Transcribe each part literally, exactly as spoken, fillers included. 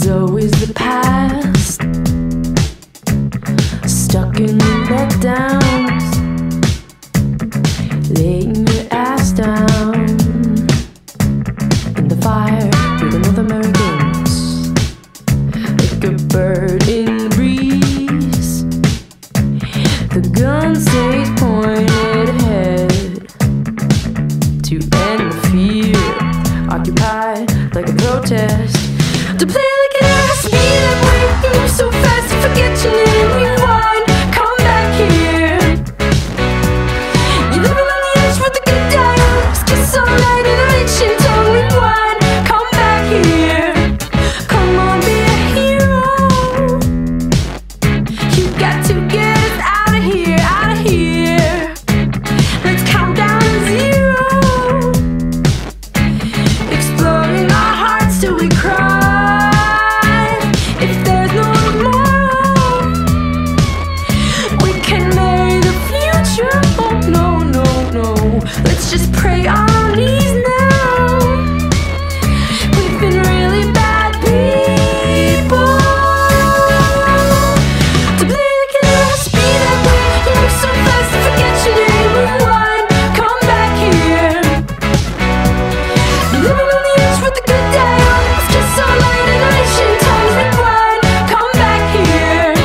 was always the past, stuck in your letdowns, laying your ass down in the fire with another Americans, like a bird in the breeze. The gun stays pointed ahead to end the fear, occupied like a protest. To play like an ass, be that way. You move so fast, you forget your name. Rewind, come back here. You're living on the edge with the good times. Kiss all night in a ancient tongue. Rewind, come back here. Come on, be a hero. You got to get us out of here, out of here. Let's count down to zero. Exploring our hearts till we cry. Let's just pray on our knees now. We've been really bad people. To play like an ass, be that way. You move so fast, I forget your name. Rewind, come back here. You're living on the edge with the good times. Kiss all night in ancient tongues. Rewind, come back here.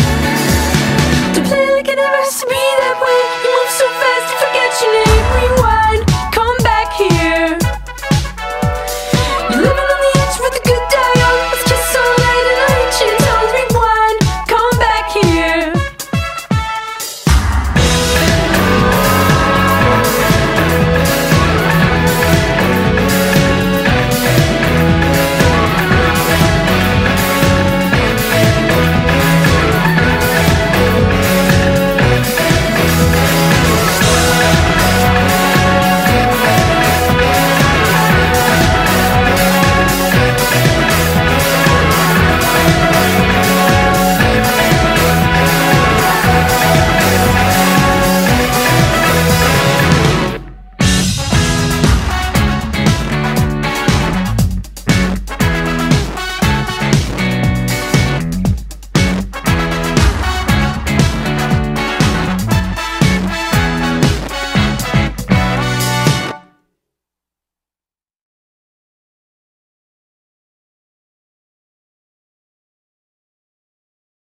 To be that way, you move so fast, you forget your name. Rewind.